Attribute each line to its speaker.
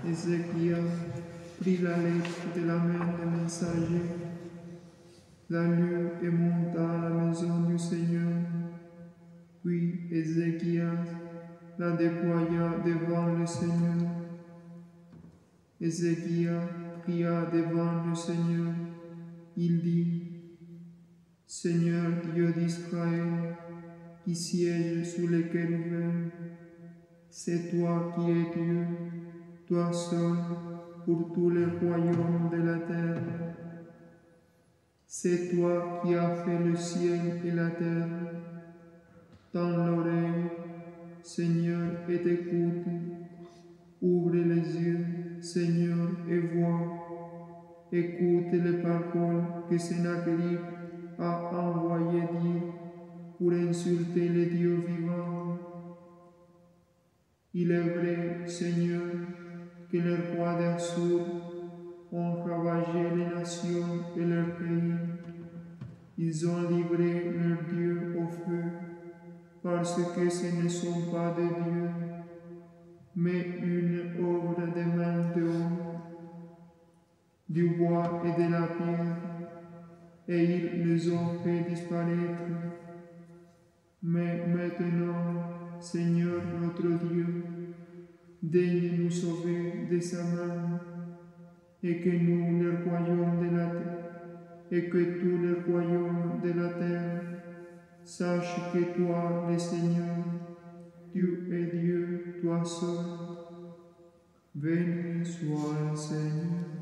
Speaker 1: Ézéchias prit la lettre de la main des messagers, la lut et monta à la maison du Seigneur. Puis Ézéchias la déploya devant le Seigneur. Ézéchias pria devant le Seigneur. Il dit, Seigneur Dieu d'Israël, qui siège sous les chérubins, c'est toi qui es Dieu, toi seul, pour tous les royaumes de la terre. C'est toi qui as fait le ciel et la terre. Tends l'oreille, Seigneur, et écoute. Ouvre les yeux, Seigneur, et vois. Écoute les paroles que Sennacherib a envoyé dire pour insulter les dieux vivants. Il est vrai, Seigneur, que les rois d'Assur ont ravagé les nations et leurs pays. Ils ont livré leurs dieux au feu, parce que ce ne sont pas des dieux, mais une œuvre des mains de l'homme, du bois et de la pierre, et ils les ont fait disparaître. Mais maintenant, Seigneur notre Dieu, daigne nous sauver de sa main, et que nous, les royaumes de la terre, et que tous les royaumes de la terre sachent que toi, le Seigneur, tu es Dieu, toi seul. Béni soit le Seigneur.